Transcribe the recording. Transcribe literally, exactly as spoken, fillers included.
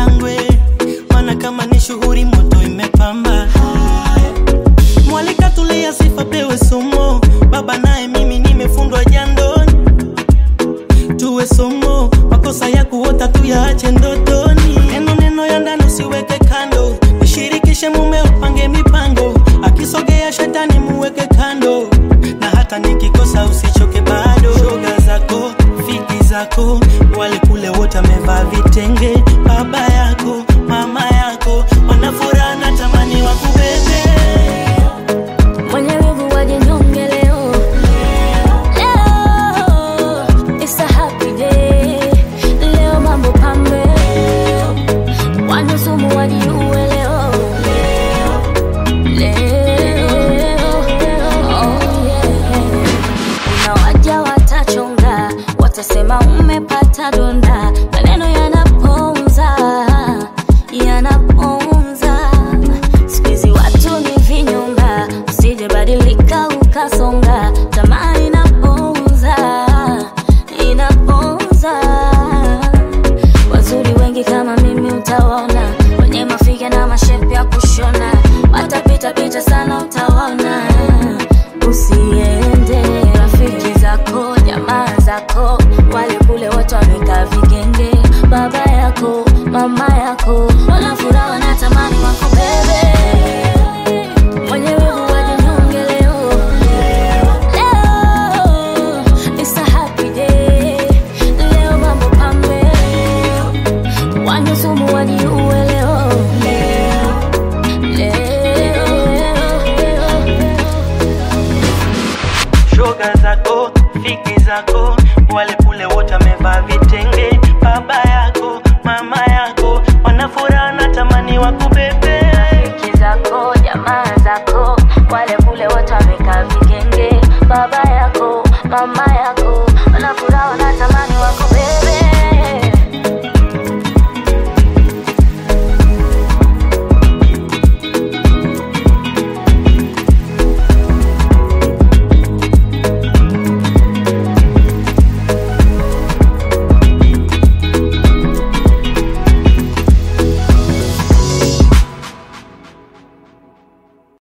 shangwe, mana kama ni shughuli moto imepamba. Mwalika tulia sifa pewe somo, baba nae mimi nimefundwa jandoni. Tuwe somo, makosa ya kuota tuyaache ndotoni. Neno neno ya ndani usiweke kando, nishirikishe mume upange mipango. Akisogea shetani muweke kando, na hata nikikosa usichoke bado. Shoga zako, fiki zako, wale kule wote wamevaa vitenge. Baba yako, mama yako, wanafuraha na tamani wakubebe. Mwenye wivu waje nyonge leo. Leo, it's a happy day. Leo mambo pambe. Wanyusumu wajiuwe leo. Leo, oh yeah. Kuna waja watachonga, watasema umepata donda. Maneno yanaponza, yanaponza. Sikuizi watu ni vinyonga, usije badilika ukasonga. Tamaa inaponza, inaponza. Wazuri wengi kama mimi utawaona, wenye mafiga na mashepu ya kushona. Watapita pita sana utawaona. Usiende, rafiki zako, jamaa zako, wale kule wote wamekaa vigenge. Baba yako, mama yako, wanafuraha na tamani wako bebe. Mwenye wivu waje nyonge leo. Leo, it's a happy day. Leo mambo pambe. Wanyusumu wajiuwe leo. Leo, leo. Shoga zako, fiki zako, wale kule wote wamevaa vitenge. Baba yako, mama yako, wanafuraha na tamani wakubebe. Fiki zako, jamaa zako, wale kule wote wamekaa vigenge. Baba yako, mama yako, wanafuraha na tamani